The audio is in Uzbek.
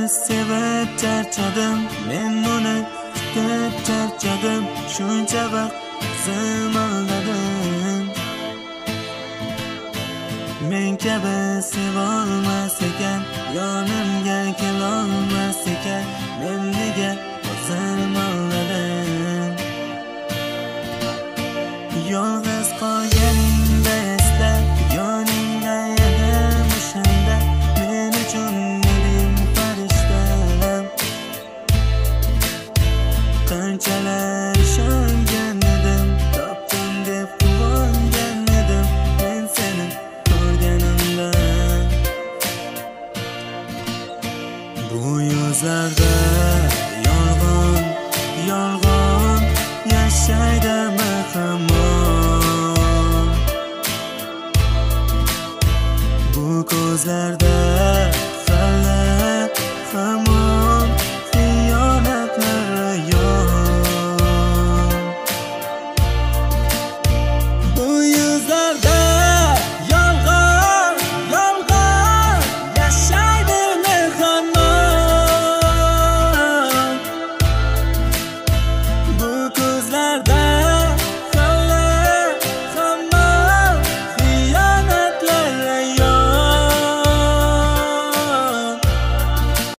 sevib charchadim, men uni kutib charchadim, shuncha vaqt o'zim aldadim. Men kabi sevolmas ekan, yonimga kelolmas ekan, men nega o'zim aldadim. Yolg'iz qolganingda esla, yoningda edim o'shanda, men uchun eding farishtam. Qanchalar ishongan edim, topdim deb quvongan edim, men seni ko'rganimda. Bu yuzlarda yolg'on, yolg'on yashaydimi hamon. Bu ko'zlarda